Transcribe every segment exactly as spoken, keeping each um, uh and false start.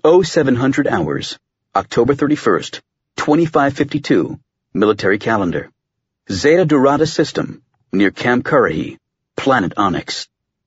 oh seven hundred hours, October thirty-first, twenty-five fifty-two, military calendar. Zeta Dorada system, near Camp Currahee, planet Onyx.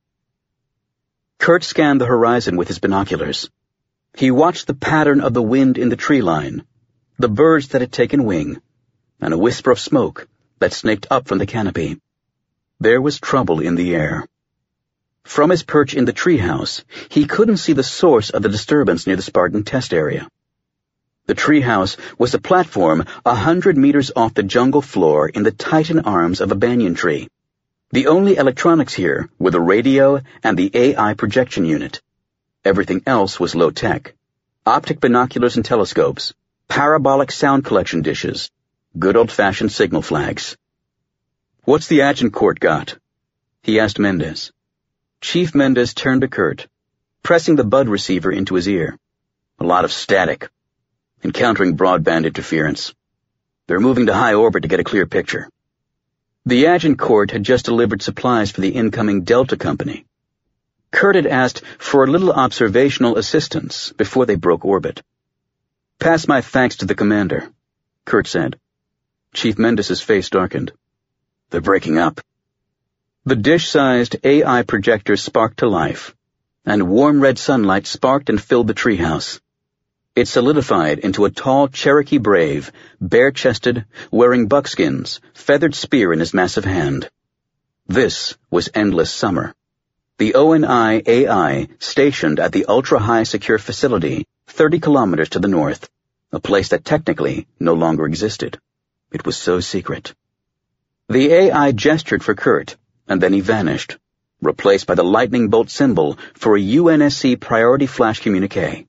Kurt scanned the horizon with his binoculars. He watched the pattern of the wind in the tree line, the birds that had taken wing, and a whisper of smoke that snaked up from the canopy. There was trouble in the air. From his perch in the treehouse, he couldn't see the source of the disturbance near the Spartan test area. The treehouse was a platform a hundred meters off the jungle floor in the titan arms of a banyan tree. The only electronics here were the radio and the A I projection unit. Everything else was low-tech. Optic binoculars and telescopes, parabolic sound collection dishes, good old-fashioned signal flags. "What's the Agincourt got?" he asked Mendez. Chief Mendez turned to Kurt, pressing the bud receiver into his ear. "A lot of static. Encountering broadband interference. They're moving to high orbit to get a clear picture." The Agincourt had just delivered supplies for the incoming Delta Company. Kurt had asked for a little observational assistance before they broke orbit. "Pass my thanks to the commander," Kurt said. Chief Mendez's face darkened. "They're breaking up." The dish-sized A I projector sparked to life, and warm red sunlight sparked and filled the treehouse. It solidified into a tall Cherokee brave, bare-chested, wearing buckskins, feathered spear in his massive hand. This was Endless Summer, the O N I A I stationed at the ultra-high secure facility thirty kilometers to the north, a place that technically no longer existed. It was so secret. The A I gestured for Kurt, and then he vanished, replaced by the lightning bolt symbol for a U N S C priority flash communique.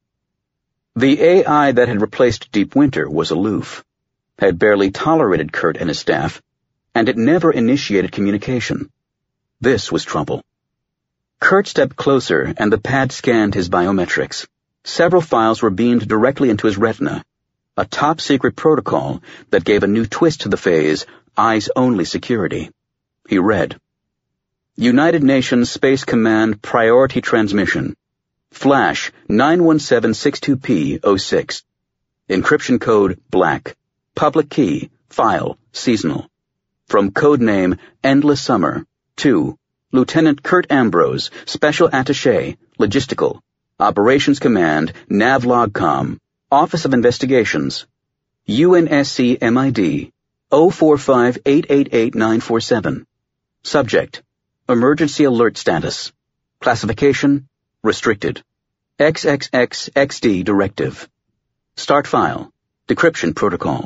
The A I that had replaced Deep Winter was aloof, had barely tolerated Kurt and his staff, and it never initiated communication. This was trouble. Kurt stepped closer, and the pad scanned his biometrics. Several files were beamed directly into his retina, a top-secret protocol that gave a new twist to the phase, eyes-only security. He read, "United Nations Space Command Priority Transmission. Flash nine one seven six two P oh six. Encryption code black. Public key, file, seasonal. From codename Endless Summer to Lieutenant Kurt Ambrose, Special Attaché, Logistical, Operations Command, NavLogCom, Office of Investigations, U N S C M I D, zero four five eight eight eight nine four seven. Subject, Emergency Alert Status. Classification, Restricted. X X X X D Directive. Start file. Decryption protocol.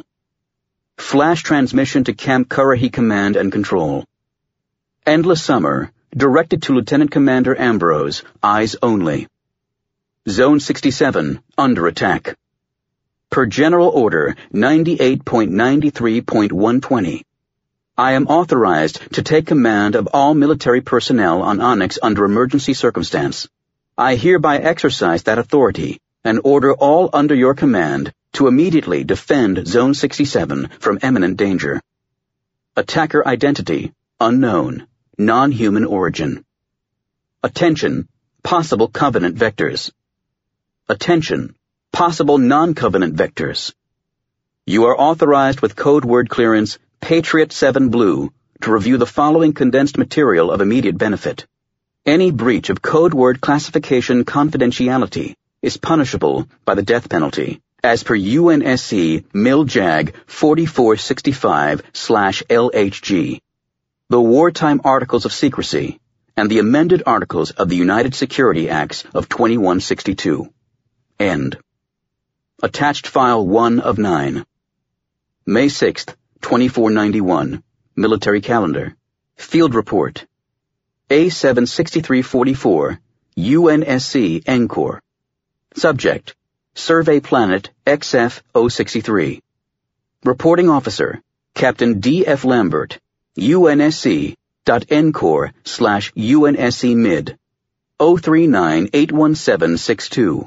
Flash transmission to Camp Currahee Command and Control. Endless Summer, directed to Lieutenant Commander Ambrose, eyes only. Zone sixty-seven, under attack. Per General Order ninety-eight point ninety-three point one twenty. I am authorized to take command of all military personnel on Onyx under emergency circumstance. I hereby exercise that authority and order all under your command to immediately defend Zone sixty-seven from imminent danger. Attacker identity, unknown, non-human origin. Attention, possible Covenant vectors. Attention, possible non-Covenant vectors. You are authorized with code word clearance Patriot seven Blue to review the following condensed material of immediate benefit. Any breach of code word classification confidentiality is punishable by the death penalty, as per U N S C MIL-JAG forty-four sixty-five slash L H G, the Wartime Articles of Secrecy, and the amended Articles of the United Security Acts of twenty-one sixty-two. End. Attached File one of nine. May sixth, twenty-four ninety-one. Military Calendar. Field Report. A seven sixty-three forty-four, U N S C Encore. Subject, Survey Planet X F zero sixty-three. Reporting Officer, Captain D F Lambert, U N S C dot Encore slash U N S C Mid, zero three nine eight one seven six two.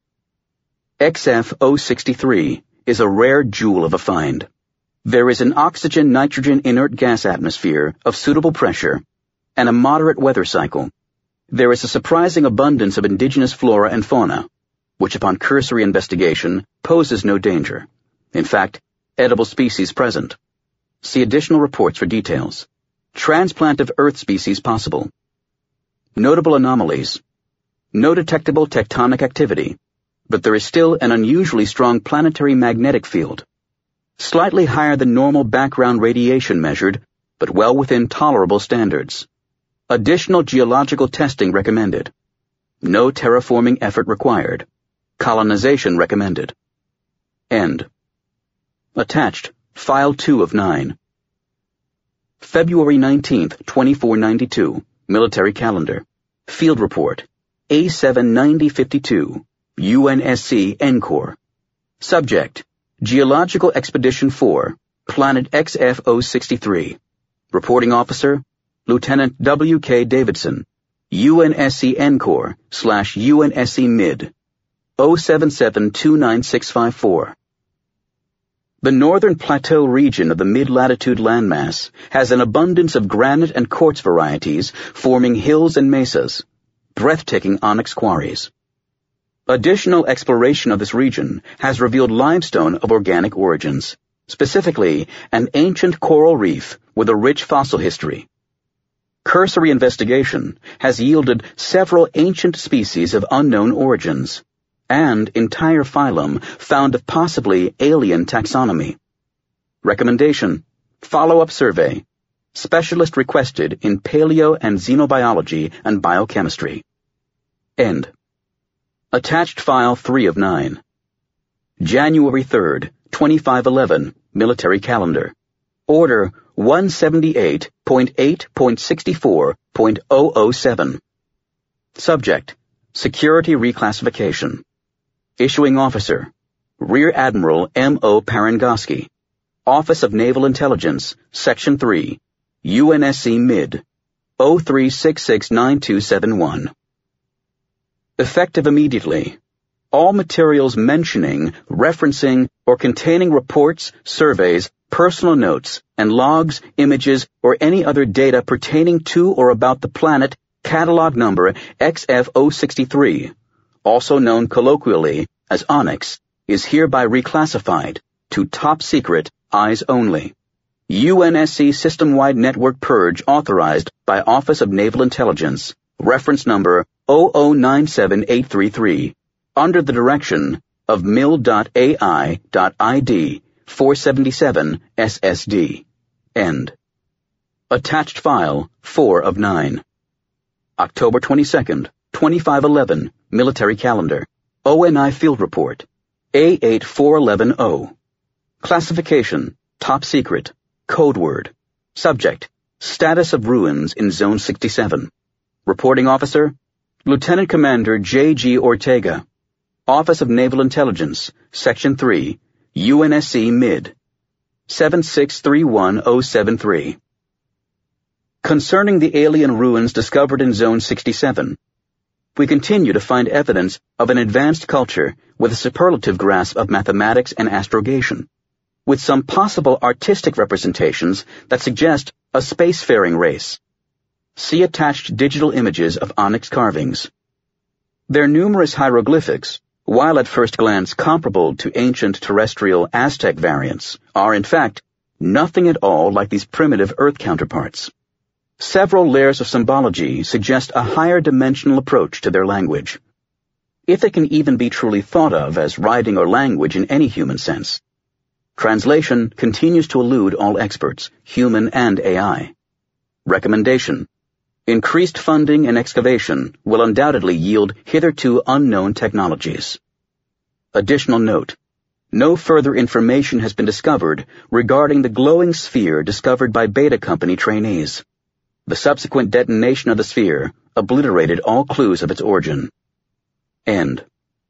X F zero sixty-three is a rare jewel of a find. There is an oxygen-nitrogen inert gas atmosphere of suitable pressure and a moderate weather cycle. There is a surprising abundance of indigenous flora and fauna. which upon cursory investigation poses no danger. In fact, edible species present. See additional reports for details. Transplant of Earth species possible. Notable anomalies. No detectable tectonic activity, but there is still an unusually strong planetary magnetic field. Slightly higher than normal background radiation measured, but well within tolerable standards. Additional geological testing recommended. No terraforming effort required. Colonization recommended. End. Attached, File two of nine. February nineteenth, twenty-four ninety-two, Military Calendar. Field Report, A seven ninety fifty-two, U N S C ENCOR. Subject, Geological Expedition four, Planet X F zero sixty-three. Reporting Officer, Lieutenant W K Davidson, U N S C ENCOR slash U N S C MID, zero seven seven two nine six five four. The northern plateau region of the mid-latitude landmass has an abundance of granite and quartz varieties forming hills and mesas, breathtaking onyx quarries. Additional exploration of this region has revealed limestone of organic origins, specifically an ancient coral reef with a rich fossil history. Cursory investigation has yielded several ancient species of unknown origins, and entire phylum found of possibly alien taxonomy. Recommendation, follow-up survey, specialist requested in paleo and xenobiology and biochemistry. End. Attached File three of nine. January third, twenty-five eleven, Military Calendar. Order one seventy-eight point eight point sixty-four point zero zero seven. Subject, Security Reclassification. Issuing Officer, Rear Admiral M O Parangoski. Office of Naval Intelligence, Section three, U N S C MID, zero three six six nine two seven one. Effective immediately. All materials mentioning, referencing, or containing reports, surveys, personal notes, and logs, images, or any other data pertaining to or about the planet, catalog number X F zero sixty-three, also known colloquially as Onyx, is hereby reclassified to top secret, eyes only. U N S C System-Wide Network Purge authorized by Office of Naval Intelligence, reference number zero zero nine seven eight three three, under the direction of mil dot A I dot I D four seventy-seven S S D. End. Attached File four of nine. October twenty-second, twenty-five eleven, Military Calendar. O N I Field Report, A eight four eleven zero. Classification, Top Secret, Code Word. Subject, Status of Ruins in Zone sixty-seven. Reporting Officer, Lieutenant Commander J G Ortega. Office of Naval Intelligence, Section three, U N S C MID, seven six three one zero seven three. Concerning the alien ruins discovered in Zone sixty-seven, we continue to find evidence of an advanced culture with a superlative grasp of mathematics and astrogation, with some possible artistic representations that suggest a spacefaring race. See attached digital images of onyx carvings. Their numerous hieroglyphics, while at first glance comparable to ancient terrestrial Aztec variants, are in fact nothing at all like these primitive Earth counterparts. Several layers of symbology suggest a higher dimensional approach to their language, if it can even be truly thought of as writing or language in any human sense. Translation continues to elude all experts, human and A I. Recommendation: increased funding and excavation will undoubtedly yield hitherto unknown technologies. Additional note: no further information has been discovered regarding the glowing sphere discovered by Beta Company trainees. The subsequent detonation of the sphere obliterated all clues of its origin. End.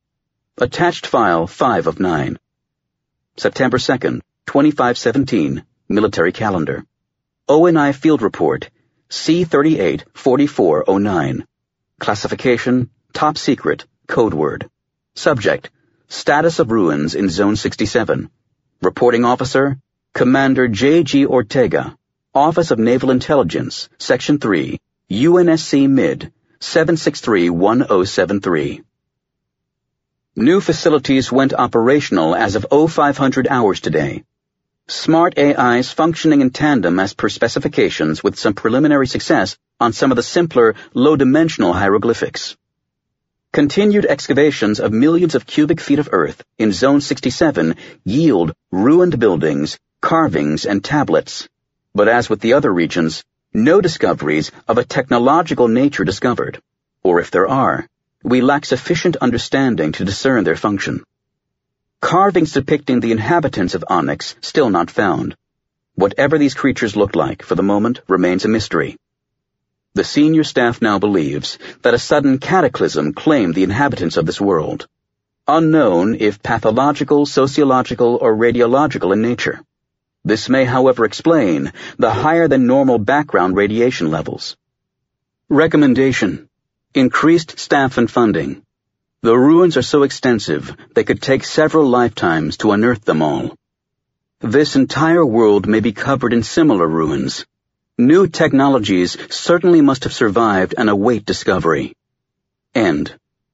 Attached File five of nine. September second, twenty-five seventeen, Military Calendar. O N I Field Report, C thirty-eight forty-four oh nine. Classification, Top Secret, Code Word. Subject, Status of Ruins in Zone sixty-seven. Reporting Officer, Commander J G Ortega. Office of Naval Intelligence, Section three, U N S C MID, seven six three one zero seven three. New facilities went operational as of oh five hundred hours today. Smart A Is functioning in tandem as per specifications with some preliminary success on some of the simpler, low-dimensional hieroglyphics. Continued excavations of millions of cubic feet of earth in Zone sixty-seven yield ruined buildings, carvings, and tablets. But as with the other regions, no discoveries of a technological nature discovered, or if there are, we lack sufficient understanding to discern their function. Carvings depicting the inhabitants of Onyx still not found. Whatever these creatures looked like, for the moment, remains a mystery. The senior staff now believes that a sudden cataclysm claimed the inhabitants of this world. Unknown if pathological, sociological, or radiological in nature. This may, however, explain the higher-than-normal background radiation levels. Recommendation: increased staff and funding. The ruins are so extensive they could take several lifetimes to unearth them all. This entire world may be covered in similar ruins. New technologies certainly must have survived and await discovery. End.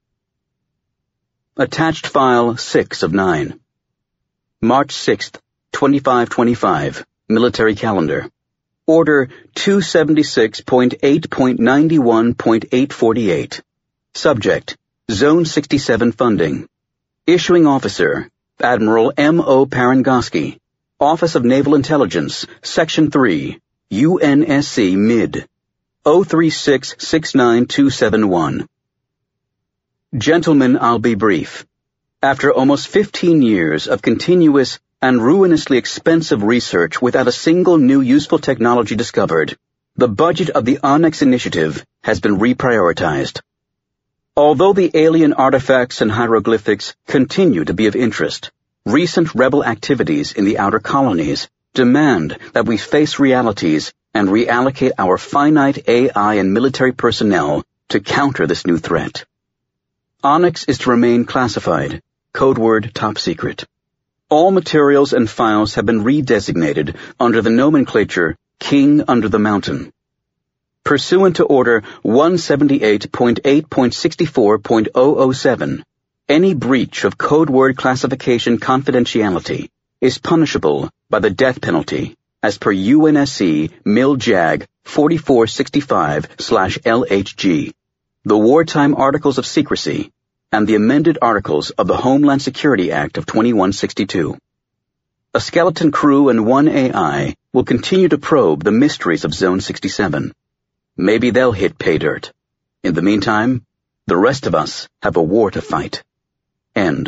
Attached File six of nine. March sixth, twenty-five twenty-five, Military Calendar. Order two seventy-six point eight point ninety-one point eight forty-eight. Subject: Zone sixty-seven Funding. Issuing Officer: Admiral M O Parangoski. Office of Naval Intelligence, Section three, U N S C Mid. oh three six six nine two seven one. Gentlemen, I'll be brief. After almost fifteen years of continuous and ruinously expensive research without a single new useful technology discovered, the budget of the Onyx Initiative has been reprioritized. Although the alien artifacts and hieroglyphics continue to be of interest, recent rebel activities in the outer colonies demand that we face realities and reallocate our finite A I and military personnel to counter this new threat. Onyx is to remain classified, code word top secret. All materials and files have been redesignated under the nomenclature King Under the Mountain. Pursuant to Order one seventy-eight point eight point sixty-four point oh oh seven, any breach of code word classification confidentiality is punishable by the death penalty as per U N S C Mil-Jag forty-four sixty-five slash L H G, the Wartime Articles of Secrecy, and the amended Articles of the Homeland Security Act of twenty-one sixty-two. A skeleton crew and one A I will continue to probe the mysteries of Zone sixty-seven. Maybe they'll hit pay dirt. In the meantime, the rest of us have a war to fight. End.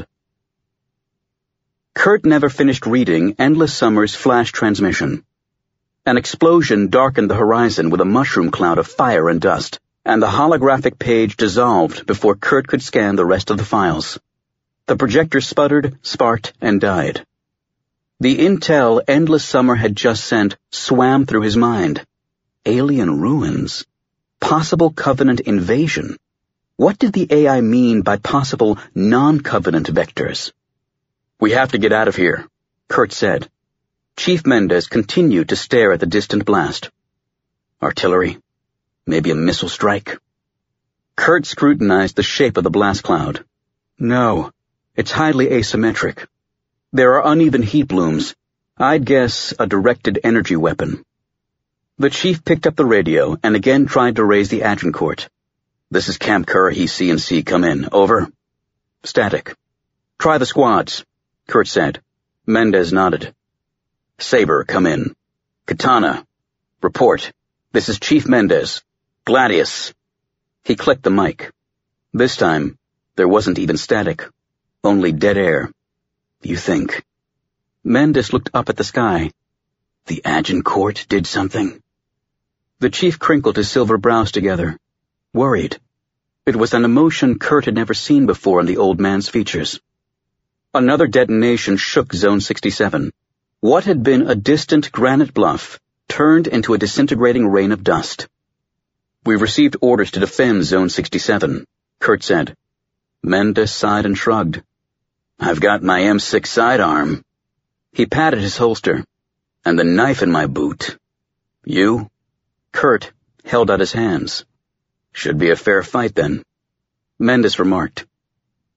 Kurt never finished reading Endless Summer's flash transmission. An explosion darkened the horizon with a mushroom cloud of fire and dust, and the holographic page dissolved before Kurt could scan the rest of the files. The projector sputtered, sparked, and died. The intel Endless Summer had just sent swam through his mind. Alien ruins. Possible Covenant invasion. What did the A I mean by possible non-Covenant vectors? We have to get out of here, Kurt said. Chief Mendez continued to stare at the distant blast. Artillery? Maybe a missile strike? Kurt scrutinized the shape of the blast cloud. No, it's highly asymmetric. There are uneven heat blooms. I'd guess a directed energy weapon. The chief picked up the radio and again tried to raise the Agincourt. This is Camp Currahee C and C, come in. Over. Static. Try the squads, Kurt said. Mendez nodded. Saber, come in. Katana. Report. This is Chief Mendez. Gladius. He clicked the mic. This time, there wasn't even static. Only dead air. You think. Mendez looked up at the sky. The Agincourt did something. The chief crinkled his silver brows together. Worried. It was an emotion Kurt had never seen before in the old man's features. Another detonation shook Zone sixty-seven. What had been a distant granite bluff turned into a disintegrating rain of dust. We received orders to defend Zone sixty-seven, Kurt said. Mendez sighed and shrugged. I've got my M six sidearm. He patted his holster. And the knife in my boot. You? Kurt held out his hands. Should be a fair fight then. Mendez remarked.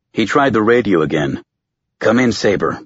He tried the radio again. "Come in, Saber."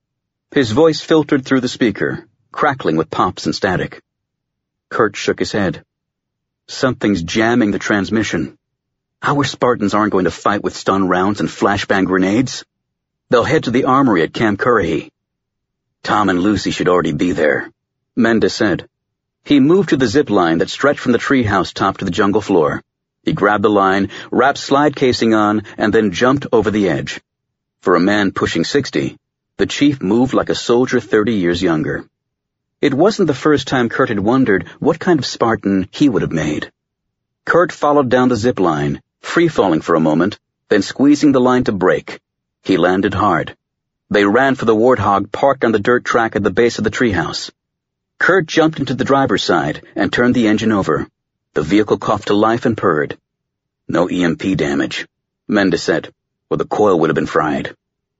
His voice filtered through the speaker, crackling with pops and static. Kurt shook his head. "Something's jamming the transmission. Our Spartans aren't going to fight with stun rounds and flashbang grenades. They'll head to the armory at Camp Currahee." "Tom and Lucy should already be there," Mendes said. He moved to the zip line that stretched from the treehouse top to the jungle floor. He grabbed the line, wrapped slide casing on, and then jumped over the edge. For a man pushing sixty, the chief moved like a soldier thirty years younger. It wasn't the first time Kurt had wondered what kind of Spartan he would have made. Kurt followed down the zip line, free-falling for a moment, then squeezing the line to brake. He landed hard. They ran for the Warthog parked on the dirt track at the base of the treehouse. Kurt jumped into the driver's side and turned the engine over. The vehicle coughed to life and purred. "No E M P damage," Mendes said, "or the coil would have been fried."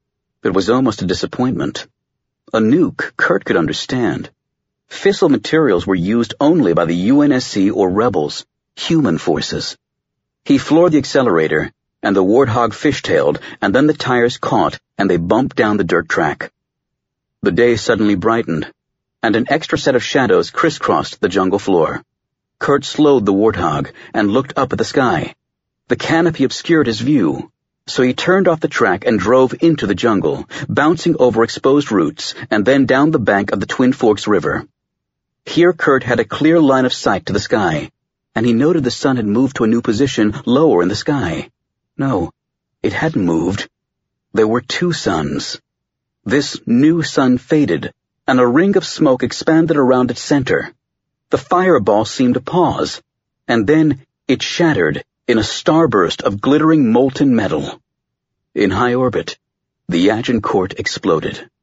It was almost a disappointment. A nuke, Kurt could understand. Fissile materials were used only by the U N S C or rebels, human forces. He floored the accelerator, and the Warthog fishtailed, and then the tires caught, and they bumped down the dirt track. The day suddenly brightened, and an extra set of shadows crisscrossed the jungle floor. Kurt slowed the Warthog and looked up at the sky. The canopy obscured his view, so he turned off the track and drove into the jungle, bouncing over exposed roots and then down the bank of the Twin Forks River. Here Kurt had a clear line of sight to the sky, and he noted the sun had moved to a new position lower in the sky. No, it hadn't moved. There were two suns. This new sun faded, and a ring of smoke expanded around its center. The fireball seemed to pause, and then it shattered in a starburst of glittering molten metal. In high orbit, the Agincourt exploded.